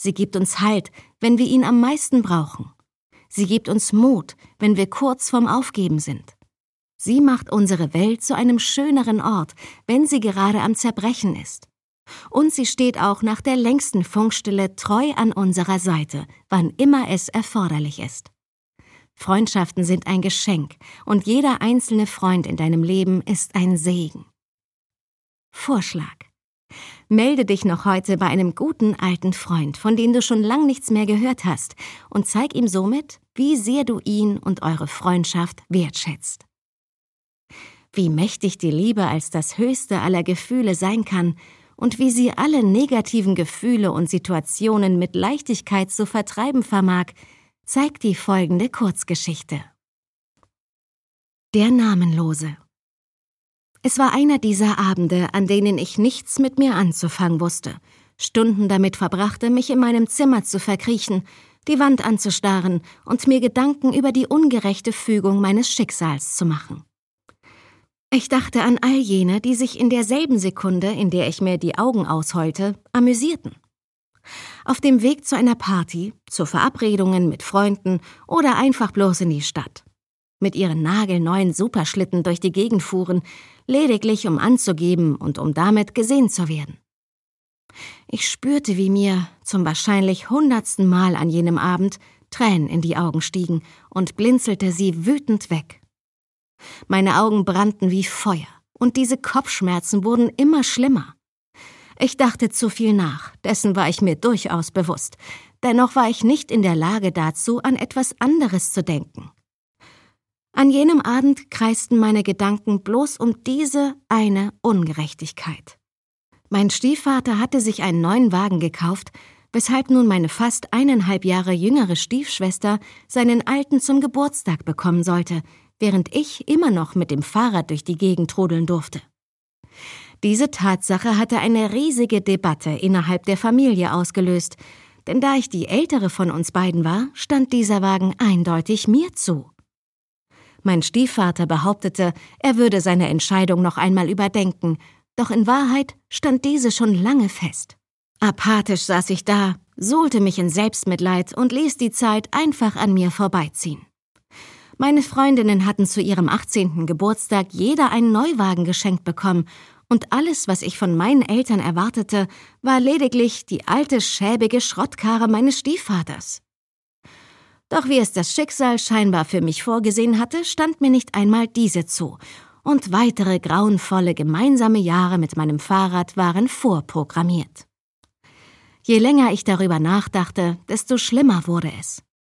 Sie gibt uns Halt, wenn wir ihn am meisten brauchen. Sie gibt uns Mut, wenn wir kurz vorm Aufgeben sind. Sie macht unsere Welt zu einem schöneren Ort, wenn sie gerade am Zerbrechen ist. Und sie steht auch nach der längsten Funkstille treu an unserer Seite, wann immer es erforderlich ist. Freundschaften sind ein Geschenk und jeder einzelne Freund in deinem Leben ist ein Segen. Vorschlag: Melde dich noch heute bei einem guten alten Freund, von dem du schon lang nichts mehr gehört hast, und zeig ihm somit, wie sehr du ihn und eure Freundschaft wertschätzt. Wie mächtig die Liebe als das höchste aller Gefühle sein kann und wie sie alle negativen Gefühle und Situationen mit Leichtigkeit zu vertreiben vermag, zeigt die folgende Kurzgeschichte. Der Namenlose. Es war einer dieser Abende, an denen ich nichts mit mir anzufangen wusste, Stunden damit verbrachte, mich in meinem Zimmer zu verkriechen, die Wand anzustarren und mir Gedanken über die ungerechte Fügung meines Schicksals zu machen. Ich dachte an all jene, die sich in derselben Sekunde, in der ich mir die Augen ausheulte, amüsierten. Auf dem Weg zu einer Party, zu Verabredungen mit Freunden oder einfach bloß in die Stadt. Mit ihren nagelneuen Superschlitten durch die Gegend fuhren, lediglich um anzugeben und um damit gesehen zu werden. Ich spürte, wie mir, zum wahrscheinlich 100. Mal an jenem Abend, Tränen in die Augen stiegen und blinzelte sie wütend weg. Meine Augen brannten wie Feuer und diese Kopfschmerzen wurden immer schlimmer. Ich dachte zu viel nach, dessen war ich mir durchaus bewusst. Dennoch war ich nicht in der Lage dazu, an etwas anderes zu denken. An jenem Abend kreisten meine Gedanken bloß um diese eine Ungerechtigkeit. Mein Stiefvater hatte sich einen neuen Wagen gekauft, weshalb nun meine fast 1,5 Jahre jüngere Stiefschwester seinen alten zum Geburtstag bekommen sollte, während ich immer noch mit dem Fahrrad durch die Gegend trudeln durfte. Diese Tatsache hatte eine riesige Debatte innerhalb der Familie ausgelöst, denn da ich die ältere von uns beiden war, stand dieser Wagen eindeutig mir zu. Mein Stiefvater behauptete, er würde seine Entscheidung noch einmal überdenken, doch in Wahrheit stand diese schon lange fest. Apathisch saß ich da, suhlte mich in Selbstmitleid und ließ die Zeit einfach an mir vorbeiziehen. Meine Freundinnen hatten zu ihrem 18. Geburtstag jeder einen Neuwagen geschenkt bekommen und alles, was ich von meinen Eltern erwartete, war lediglich die alte, schäbige Schrottkarre meines Stiefvaters. Doch wie es das Schicksal scheinbar für mich vorgesehen hatte, stand mir nicht einmal diese zu und weitere grauenvolle gemeinsame Jahre mit meinem Fahrrad waren vorprogrammiert. Je länger ich darüber nachdachte, desto schlimmer wurde es.